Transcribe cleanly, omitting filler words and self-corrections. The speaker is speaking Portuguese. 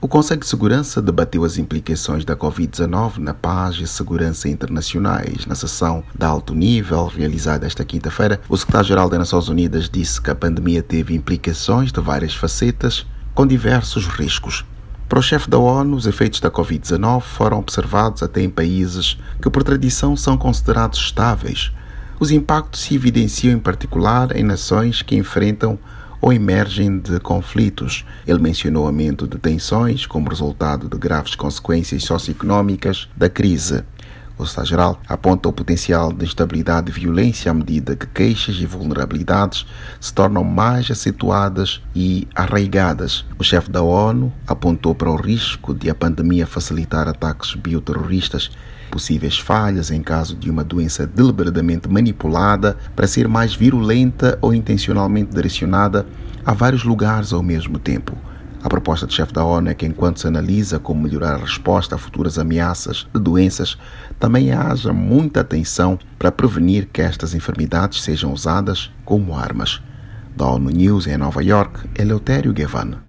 O Conselho de Segurança debateu as implicações da Covid-19 na paz e segurança internacionais. Na sessão de alto nível, realizada esta quinta-feira, o secretário-geral das Nações Unidas disse que a pandemia teve implicações de várias facetas, com diversos riscos. Para o chefe da ONU, os efeitos da Covid-19 foram observados até em países que, por tradição, são considerados estáveis. Os impactos se evidenciam, em particular, em nações que enfrentam ou emergem de conflitos. Ele mencionou o aumento de tensões como resultado de graves consequências socioeconómicas da crise. O secretário-geral aponta o potencial de instabilidade e violência à medida que queixas e vulnerabilidades se tornam mais acentuadas e arraigadas. O chefe da ONU apontou para o risco de a pandemia facilitar ataques bioterroristas, possíveis falhas em caso de uma doença deliberadamente manipulada para ser mais virulenta ou intencionalmente direcionada a vários lugares ao mesmo tempo. A proposta do chefe da ONU é que, enquanto se analisa como melhorar a resposta a futuras ameaças de doenças, também haja muita atenção para prevenir que estas enfermidades sejam usadas como armas. Da ONU News em Nova York, Eleutério Gavan.